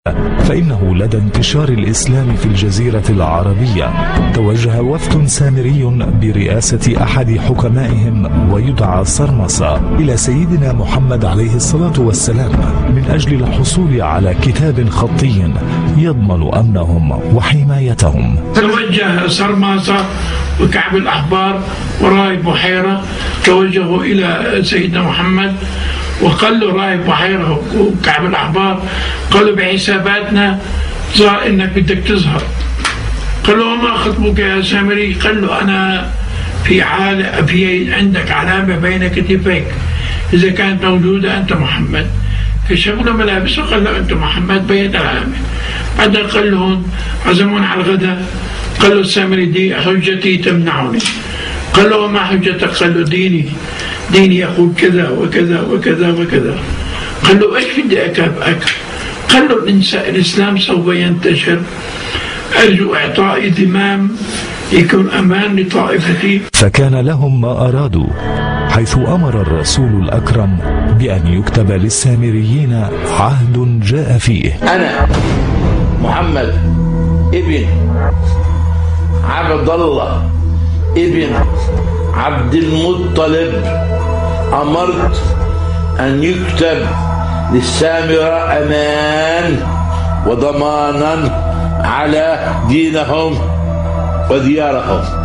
فإنه لدى انتشار الإسلام في الجزيرة العربية توجه وفد سامري برئاسة أحد حكمائهم ويدعى صرمصة إلى سيدنا محمد عليه الصلاة والسلام من أجل الحصول على كتاب خطي يضمن أمنهم وحمايتهم. توجه صرمصة وكعب الأحبار وراهب بحيرة توجهوا إلى سيدنا محمد وقال له راهب بحيرة وكعب الأحبار قالوا بحساباتنا ظهر إنك بدك تظهر. قال له وما خطبك يا سامري؟ قال له أنا في عندك علامة بين كتفيك، إذا كانت موجودة أنت محمد. كشف له ملابسه قال له أنت محمد، بين العلامة. بعدين قال لهم عزمون على الغداء. قال له السامري دي حجتي تمنعني. قال له وما حجتك؟ قال له ديني يقول كذا وكذا وكذا وكذا. قال له ايش بدي اكافئك؟ قال له الاسلام سوف ينتشر، ارجو اعطائي ذمام يكون امان لطائفتي. فكان لهم ما ارادوا، حيث امر الرسول الاكرم بان يكتب للسامريين عهد جاء فيه: انا محمد ابن عبد الله ابن عبد المطلب أمرت أن يكتب للسامرة أمان وضمانا على دينهم وديارهم.